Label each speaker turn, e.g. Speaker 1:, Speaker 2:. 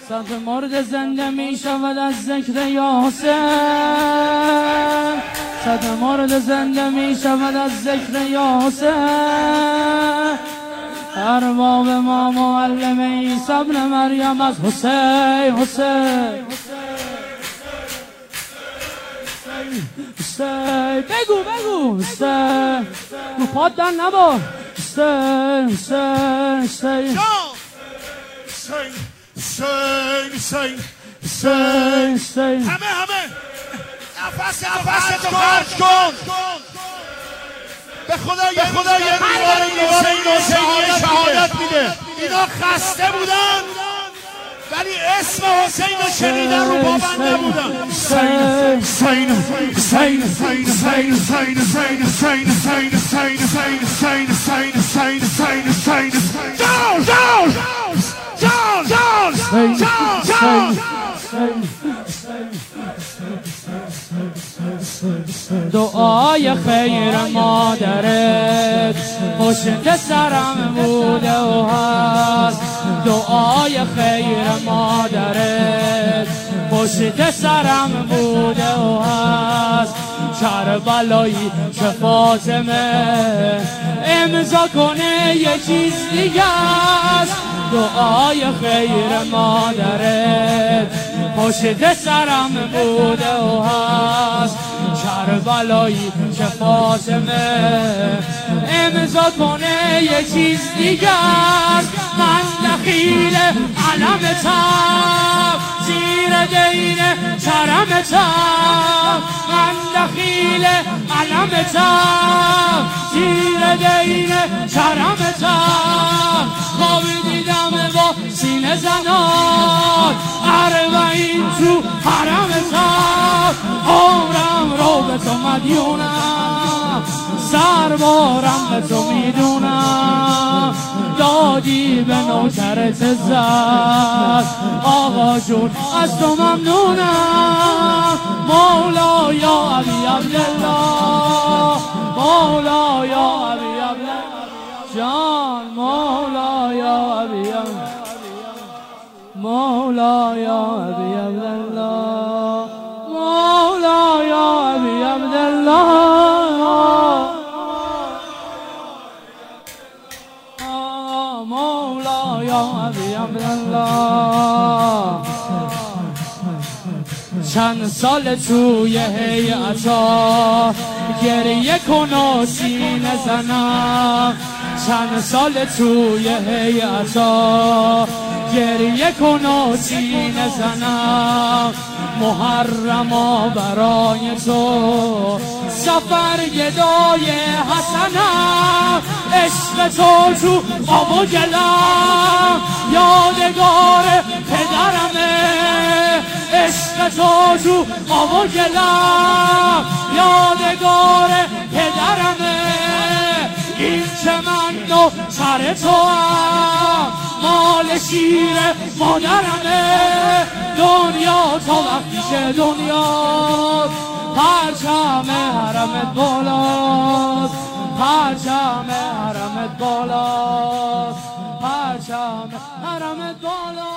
Speaker 1: صد مرد زنده می شود از ذکر یاسر، صد مرد زنده می شود از ذکر یاسر. ارباب ما معلم عیسی ابن مریم از حسین حسین حسین. بگو بگو حسین، رو پاد در نبار. حسین حسین حسین
Speaker 2: حسین حسین
Speaker 1: حسین حسین.
Speaker 2: همه نفستو خرج کن. به خدا یه دیوار حسین شهادت میده. اینا خسته بودن ولی اسم حسین رو شنیدن رو باور نبودن. حسین حسین حسین حسین حسین حسین حسین حسین حسین حسین حسین حسین حسین حسین حسین حسین. جان جان جان جان جان.
Speaker 1: دعای خیر مادرت پشت سرم بوده و هست. دعای خیر مادرت پشت سرم بوده و هست. کربلایی که فاطمه امضا کنه یه چیز دیگه است. دعای خیر مادرت پشت سرم بوده و هست. کربلایی که فاطمه امضا کنه یه چیز دیگه است. من دخیل علمتم زیر دین کرمتم. من دخیل علمتم زیر دین کرمتم. خوابی دیدم با سینه زنان 40 تو حرمتم. عمرم رو به تو مدیونم، سربارم به تو میدونم. دادی به نوکرت عزت آقا جون از تو ممنونم. مولا یا علی عبدالله، مولا یا علی عبدالله جان. مولا یا علی عبدالله، مولا یا علی عبدالله، مولا یا علی عبدالله، مولا یا علی عبدالله. چند سال توی هیئتا گریه کن و سینه زنم. چند سال توی هیئتا گریه کن و سینه زنم. محرما برای تو سفر گدای حسنم. عشق تو آب و گلم یادگار پدرمه. عشق تو آب و گلم یادگار پدرمه. این که من و سر تو هم مال شیر مادرمه. دنیا تا وقتی که دنیا پرچم حرمت بالاست. پرچم حرمت بالاست. پرچم حرمت بالاست.